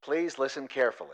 Please listen carefully.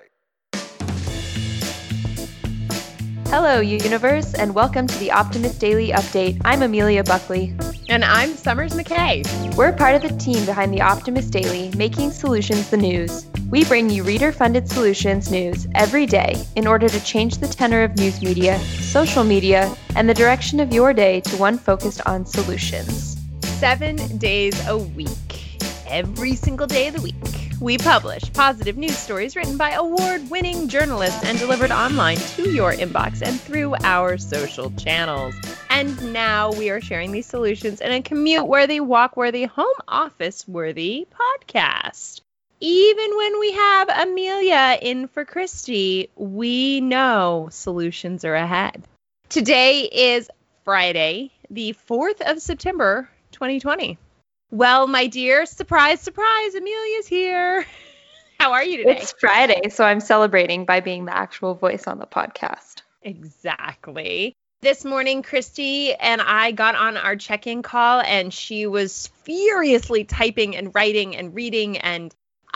Hello, universe, and welcome to the Optimist Daily Update. I'm Amelia Buckley. And I'm Summers McKay. We're part of the team behind the Optimist Daily, making solutions the news. We bring you reader-funded solutions news every day in order to change the tenor of news media, social media, and the direction of your day to one focused on solutions. 7 days a week. Every single day of the week. We publish positive news stories written by award-winning journalists and delivered online to your inbox and through our social channels. And now we are sharing these solutions in a commute-worthy, walk-worthy, home office-worthy podcast. Even when we have Amelia in for Christy, we know solutions are ahead. Today is Friday, the 4th of September, 2020. Well, my dear, surprise, surprise, Amelia's here. How are you today? It's Friday, so I'm celebrating by being the actual voice on the podcast. Exactly. This morning, Christy and I got on our check-in call, and she was furiously typing and writing and reading, and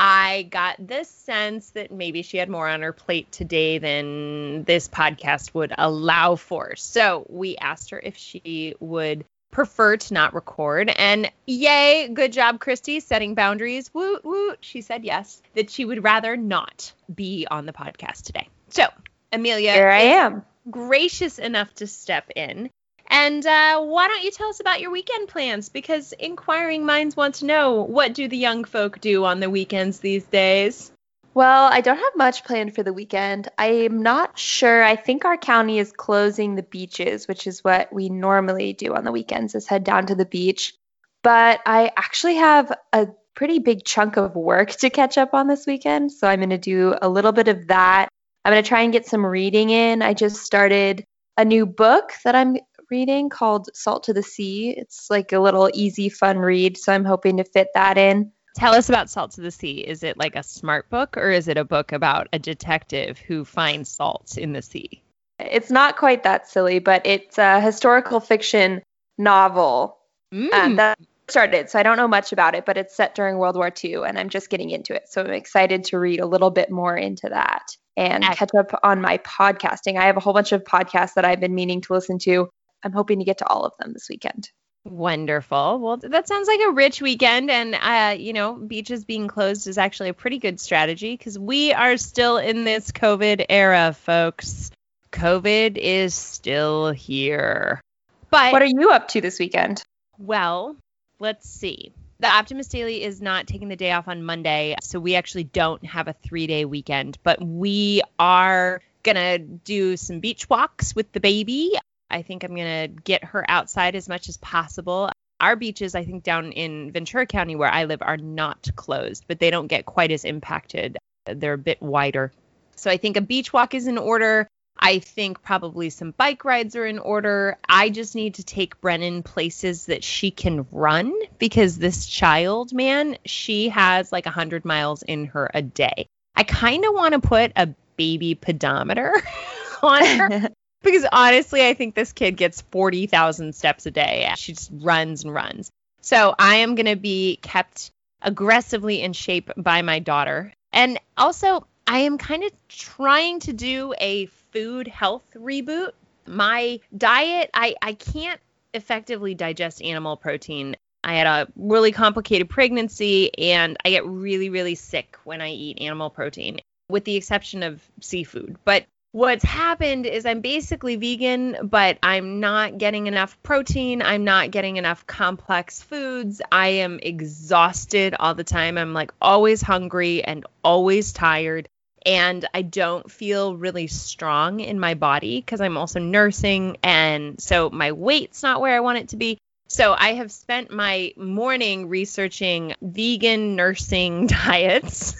I got this sense that maybe she had more on her plate today than this podcast would allow for. So we asked her if she would prefer to not record, and yay, good job, Christy, setting boundaries. Woot woot. She said yes, that she would rather not be on the podcast today. So Amelia, here I am, gracious enough to step in. And why don't you tell us about your weekend plans? Because inquiring minds want to know, what do the young folk do on the weekends these days? Well, I don't have much planned for the weekend. I'm not sure. I think our county is closing the beaches, which is what we normally do on the weekends, is head down to the beach. But I actually have a pretty big chunk of work to catch up on this weekend, so I'm going to do a little bit of that. I'm going to try and get some reading in. I just started a new book that I'm reading called Salt to the Sea. It's like a little easy, fun read, so I'm hoping to fit that in. Tell us about Salt to the Sea. Is it like a smart book, or is it a book about a detective who finds salt in the sea? It's not quite that silly, but it's a historical fiction novel that started. So I don't know much about it, but it's set during World War II, and I'm just getting into it. So I'm excited to read a little bit more into that and catch up on my podcasting. I have a whole bunch of podcasts that I've been meaning to listen to. I'm hoping to get to all of them this weekend. Wonderful. Well, that sounds like a rich weekend, and, beaches being closed is actually a pretty good strategy because we are still in this COVID era, folks. COVID is still here. But what are you up to this weekend? Well, let's see. The Optimist Daily is not taking the day off on Monday, so we actually don't have a 3-day weekend, but we are going to do some beach walks with the baby. I think I'm going to get her outside as much as possible. Our beaches, I think, down in Ventura County where I live are not closed, but they don't get quite as impacted. They're a bit wider. So I think a beach walk is in order. I think probably some bike rides are in order. I just need to take Brennan places that she can run because this child, man, she has like 100 miles in her a day. I kind of want to put a baby pedometer on her. Because honestly, I think this kid gets 40,000 steps a day. She just runs and runs. So I am going to be kept aggressively in shape by my daughter. And also, I am kind of trying to do a food health reboot. My diet, I can't effectively digest animal protein. I had a really complicated pregnancy, and I get really, really sick when I eat animal protein, with the exception of seafood. But what's happened is I'm basically vegan, but I'm not getting enough protein. I'm not getting enough complex foods. I am exhausted all the time. I'm like always hungry and always tired. And I don't feel really strong in my body because I'm also nursing. And so my weight's not where I want it to be. So I have spent my morning researching vegan nursing diets.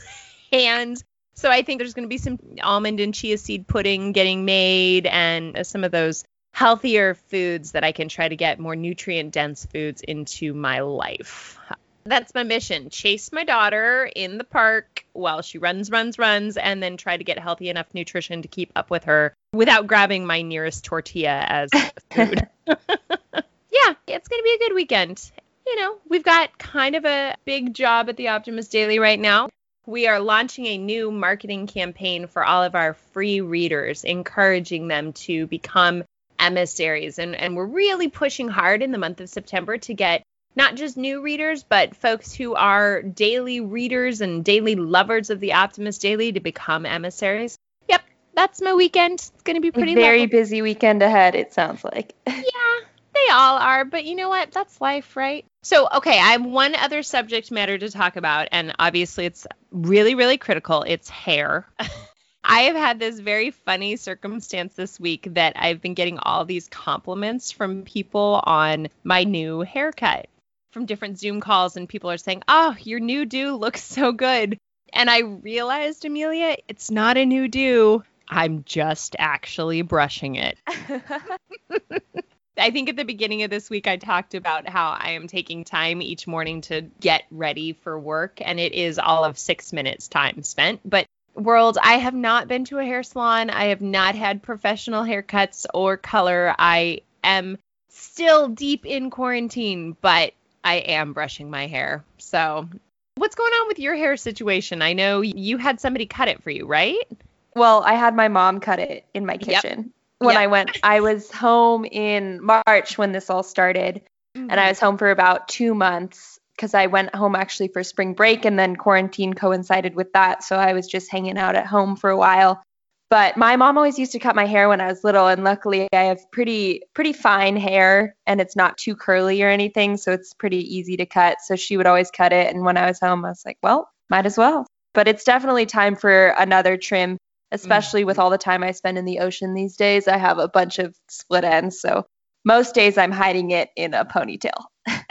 And so I think there's going to be some almond and chia seed pudding getting made and some of those healthier foods that I can try to get more nutrient-dense foods into my life. That's my mission. Chase my daughter in the park while she runs, and then try to get healthy enough nutrition to keep up with her without grabbing my nearest tortilla as food. Yeah, it's going to be a good weekend. You know, we've got kind of a big job at the Optimist Daily right now. we are launching a new marketing campaign for all of our free readers, encouraging them to become emissaries. And we're really pushing hard in the month of September to get not just new readers, but folks who are daily readers and daily lovers of the Optimist Daily to become emissaries. Yep, that's my weekend. It's going to be pretty very busy weekend ahead, it sounds like. Yeah, they all are. But you know what? That's life, right? So, okay, I have one other subject matter to talk about. And obviously, it's really, really critical. It's hair. I have had this very funny circumstance this week that I've been getting all these compliments from people on my new haircut from different Zoom calls, and people are saying, oh, your new do looks so good. And I realized, Amelia, it's not a new do. I'm just actually brushing it. I think at the beginning of this week, I talked about how I am taking time each morning to get ready for work, and it is all of 6 minutes time spent. But world, I have not been to a hair salon. I have not had professional haircuts or color. I am still deep in quarantine, but I am brushing my hair. So what's going on with your hair situation? I know you had somebody cut it for you, right? Well, I had my mom cut it in my kitchen when I was home in March when this all started. And I was home for about 2 months because I went home actually for spring break, and then quarantine coincided with that. So I was just hanging out at home for a while. But my mom always used to cut my hair when I was little, and luckily I have pretty fine hair, and it's not too curly or anything, so it's pretty easy to cut. So she would always cut it, and when I was home, I was like, well, might as well. But it's definitely time for another trim, especially with all the time I spend in the ocean these days. I have a bunch of split ends, so most days I'm hiding it in a ponytail.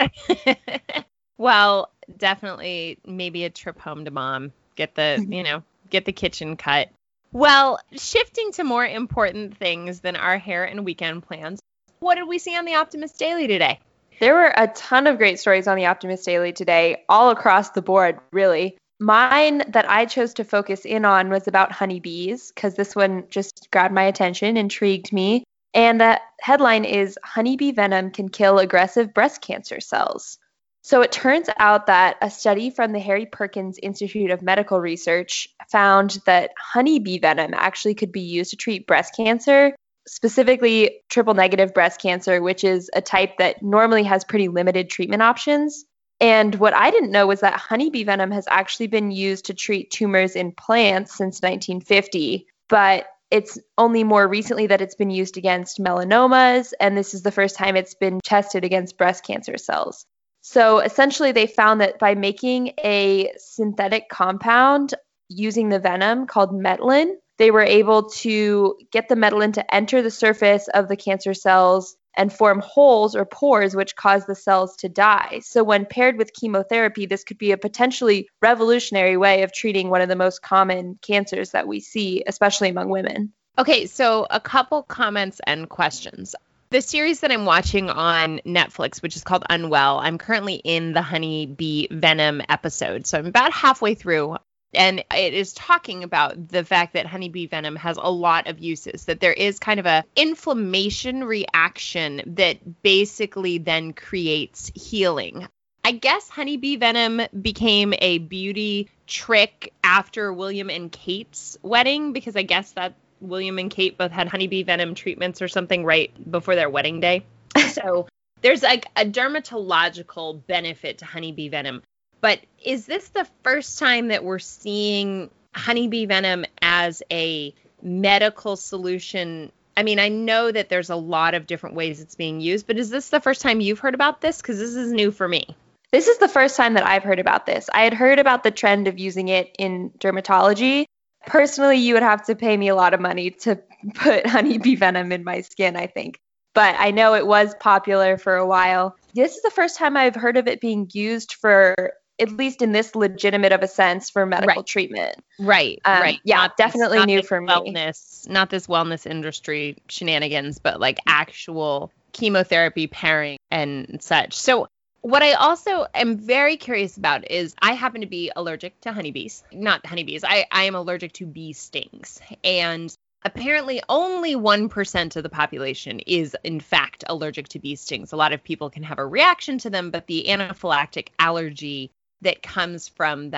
Well, definitely maybe a trip home to mom. Get the kitchen cut. Well, shifting to more important things than our hair and weekend plans, what did we see on the Optimist Daily today? There were a ton of great stories on the Optimist Daily today, all across the board, really. Mine that I chose to focus in on was about honeybees, because this one just grabbed my attention, intrigued me. And the headline is, Honeybee Venom Can Kill Aggressive Breast Cancer Cells. So it turns out that a study from the Harry Perkins Institute of Medical Research found that honeybee venom actually could be used to treat breast cancer, specifically triple-negative breast cancer, which is a type that normally has pretty limited treatment options. And what I didn't know was that honeybee venom has actually been used to treat tumors in plants since 1950, but it's only more recently that it's been used against melanomas, and this is the first time it's been tested against breast cancer cells. So essentially, they found that by making a synthetic compound using the venom called metalin, they were able to get the metalin to enter the surface of the cancer cells and form holes or pores, which cause the cells to die. So when paired with chemotherapy, this could be a potentially revolutionary way of treating one of the most common cancers that we see, especially among women. Okay, so a couple comments and questions. The series that I'm watching on Netflix, which is called Unwell, I'm currently in the honeybee venom episode. So I'm about halfway through. And it is talking about the fact that honeybee venom has a lot of uses, that there is kind of a inflammation reaction that basically then creates healing. I guess honeybee venom became a beauty trick after William and Kate's wedding, because I guess that William and Kate both had honeybee venom treatments or something right before their wedding day. So there's like a dermatological benefit to honeybee venom. But is this the first time that we're seeing honeybee venom as a medical solution? I mean, I know that there's a lot of different ways it's being used, but is this the first time you've heard about this? Because this is new for me. This is the first time that I've heard about this. I had heard about the trend of using it in dermatology. Personally, you would have to pay me a lot of money to put honeybee venom in my skin, I think. But I know it was popular for a while. This is the first time I've heard of it being used for, at least in this legitimate of a sense, for medical treatment. Right. Yeah, not definitely this, new for me. Not this wellness industry shenanigans, but like actual chemotherapy pairing and such. So what I also am very curious about is I happen to be allergic to honeybees. Not honeybees. I am allergic to bee stings. And apparently only 1% of the population is, in fact, allergic to bee stings. A lot of people can have a reaction to them, but the anaphylactic allergy that comes from them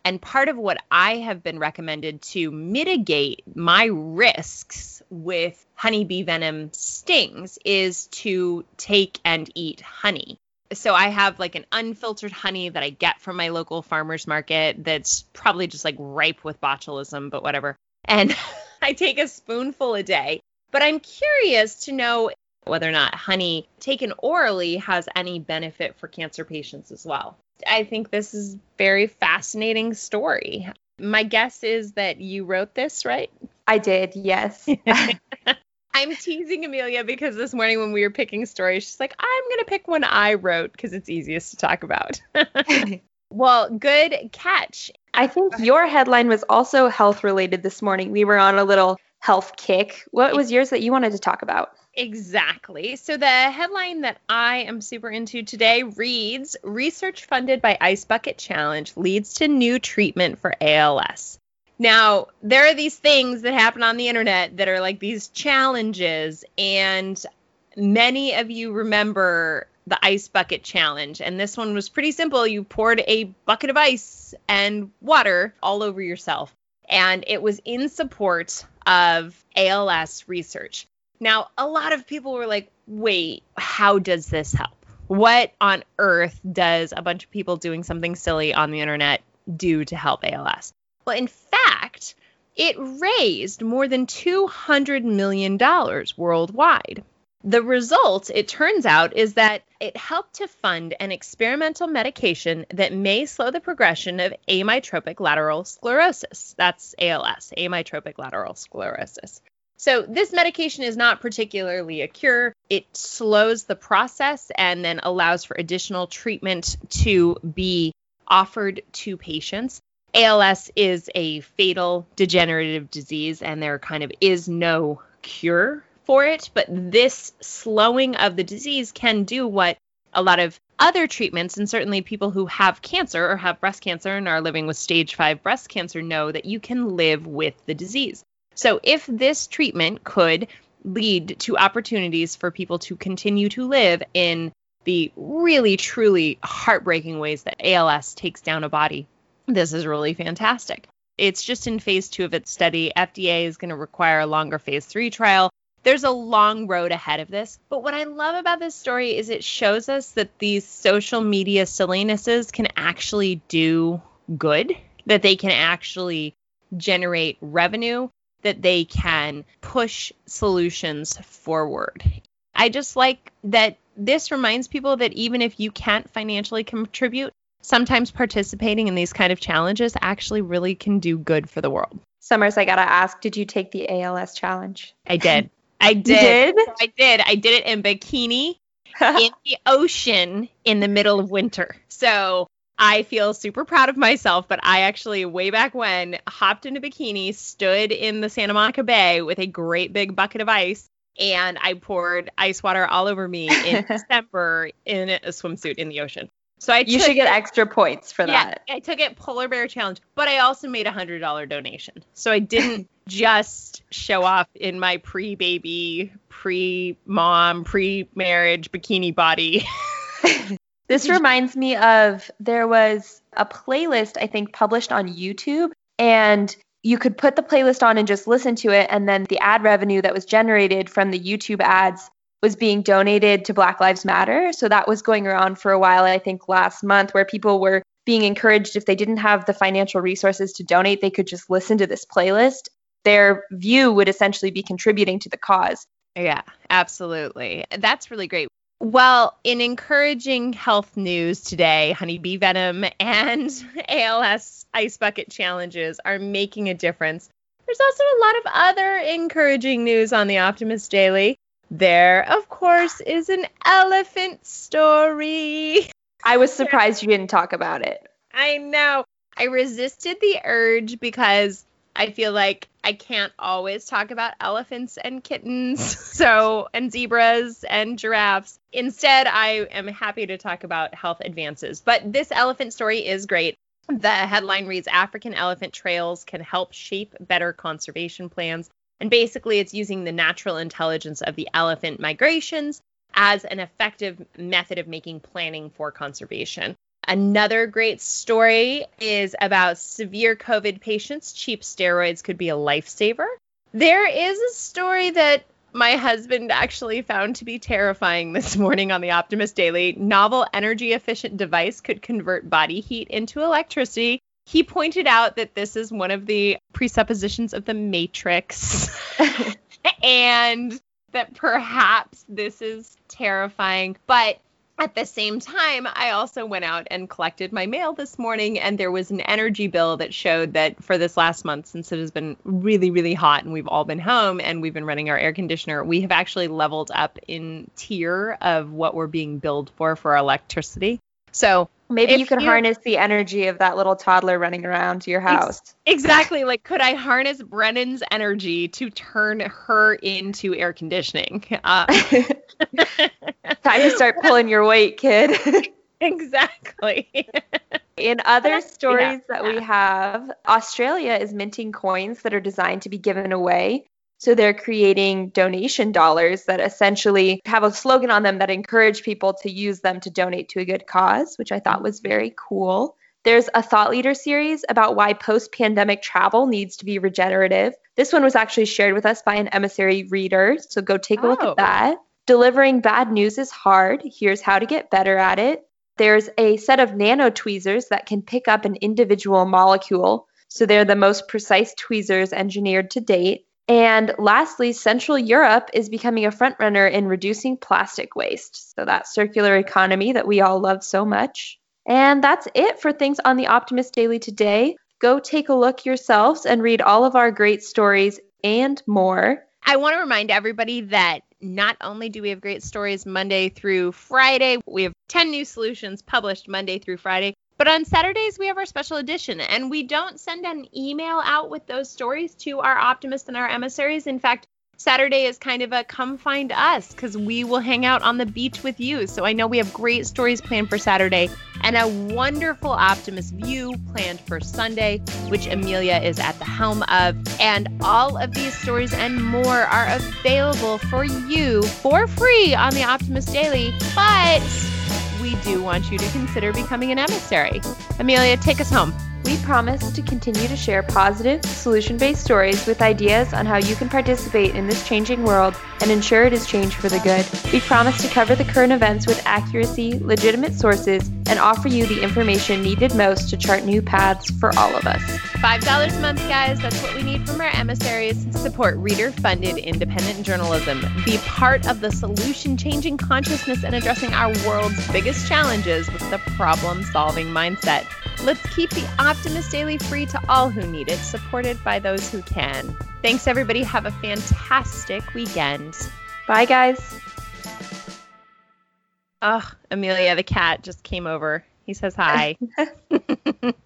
And part of what I have been recommended to mitigate my risks with honeybee venom stings is to take and eat honey. So I have like an unfiltered honey that I get from my local farmer's market that's probably just like ripe with botulism, but whatever. And I take a spoonful a day. But I'm curious to know whether or not honey taken orally has any benefit for cancer patients as well. I think this is a very fascinating story. My guess is that you wrote this, right? I did, yes. I'm teasing Amelia because this morning when we were picking stories, she's like, I'm going to pick one I wrote because it's easiest to talk about. Well, good catch. I think your headline was also health related this morning. We were on a little health kick. What was yours that you wanted to talk about? Exactly. So the headline that I am super into today reads, research funded by Ice Bucket Challenge leads to new treatment for ALS. Now, there are these things that happen on the internet that are like these challenges, and many of you remember the Ice Bucket Challenge. And this one was pretty simple. You poured a bucket of ice and water all over yourself. And it was in support of ALS research. Now, a lot of people were like, wait, how does this help? What on earth does a bunch of people doing something silly on the internet do to help ALS? Well, in fact, it raised more than $200 million worldwide. The result, it turns out, is that it helped to fund an experimental medication that may slow the progression of amyotrophic lateral sclerosis. That's ALS, amyotrophic lateral sclerosis. So this medication is not particularly a cure. It slows the process and then allows for additional treatment to be offered to patients. ALS is a fatal degenerative disease, and there kind of is no cure for it, but this slowing of the disease can do what a lot of other treatments, and certainly people who have cancer or have breast cancer and are living with stage 5 breast cancer know that you can live with the disease. So if this treatment could lead to opportunities for people to continue to live in the really, truly heartbreaking ways that ALS takes down a body, this is really fantastic. It's just in phase 2 of its study. FDA is going to require a longer phase 3 trial. There's a long road ahead of this. But what I love about this story is it shows us that these social media sillinesses can actually do good, that they can actually generate revenue, that they can push solutions forward. I just like that this reminds people that even if you can't financially contribute, sometimes participating in these kind of challenges actually really can do good for the world. Summers, I gotta ask, did you take the ALS challenge? I did. I did. I did it in bikini in the ocean in the middle of winter. So I feel super proud of myself, but I actually, way back when, hopped in a bikini, stood in the Santa Monica Bay with a great big bucket of ice, and I poured ice water all over me in December in a swimsuit in the ocean. So you should get extra points for that. Yeah, I took it Polar Bear Challenge, but I also made a $100 donation. So I didn't just show off in my pre-baby, pre-mom, pre-marriage bikini body. This reminds me of, there was a playlist, I think, published on YouTube, and you could put the playlist on and just listen to it, and then the ad revenue that was generated from the YouTube ads was being donated to Black Lives Matter. So that was going around for a while, I think last month, where people were being encouraged, if they didn't have the financial resources to donate, they could just listen to this playlist. Their view would essentially be contributing to the cause. Yeah, absolutely. That's really great. Well, in encouraging health news today, honeybee venom and ALS ice bucket challenges are making a difference. There's also a lot of other encouraging news on the Optimist Daily. There, of course, is an elephant story. I was surprised you didn't talk about it. I know. I resisted the urge because I feel like I can't always talk about elephants and kittens, and zebras and giraffes. Instead, I am happy to talk about health advances. But this elephant story is great. The headline reads, African elephant trails can help shape better conservation plans. And basically, it's using the natural intelligence of the elephant migrations as an effective method of making planning for conservation. Another great story is about severe COVID patients. Cheap steroids could be a lifesaver. There is a story that my husband actually found to be terrifying this morning on the Optimist Daily. Novel energy-efficient device could convert body heat into electricity. He pointed out that this is one of the presuppositions of the Matrix and that perhaps this is terrifying. But at the same time, I also went out and collected my mail this morning, and there was an energy bill that showed that for this last month, since it has been really, really hot and we've all been home and we've been running our air conditioner, we have actually leveled up in tier of what we're being billed for our electricicity. So maybe you could harness the energy of that little toddler running around your house. Exactly. Like, could I harness Brennan's energy to turn her into air conditioning? Time to start pulling your weight, kid. Exactly. In other stories that we have, Australia is minting coins that are designed to be given away. So they're creating donation dollars that essentially have a slogan on them that encourage people to use them to donate to a good cause, which I thought was very cool. There's a thought leader series about why post-pandemic travel needs to be regenerative. This one was actually shared with us by an emissary reader, so go take a look at that. Delivering bad news is hard. Here's how to get better at it. There's a set of nano tweezers that can pick up an individual molecule. So they're the most precise tweezers engineered to date. And lastly, Central Europe is becoming a frontrunner in reducing plastic waste. So that circular economy that we all love so much. And that's it for things on the Optimist Daily today. Go take a look yourselves and read all of our great stories and more. I want to remind everybody that not only do we have great stories Monday through Friday, we have 10 new solutions published Monday through Friday. But on Saturdays, we have our special edition, and we don't send an email out with those stories to our optimists and our emissaries. In fact, Saturday is kind of a come find us because we will hang out on the beach with you. So I know we have great stories planned for Saturday and a wonderful Optimist View planned for Sunday, which Amelia is at the helm of. And all of these stories and more are available for you for free on the Optimist Daily. But we do want you to consider becoming an emissary. Amelia, take us home. We promise to continue to share positive, solution-based stories with ideas on how you can participate in this changing world and ensure it is changed for the good. We promise to cover the current events with accuracy, legitimate sources, and offer you the information needed most to chart new paths for all of us. $5 a month, guys. That's what we need from our emissaries. Support reader-funded independent journalism. Be part of the solution-changing consciousness and addressing our world's biggest challenges with the problem-solving mindset. Let's keep the Optimist Daily free to all who need it, supported by those who can. Thanks, everybody. Have a fantastic weekend. Bye, guys. Oh, Amelia, the cat just came over. He says hi.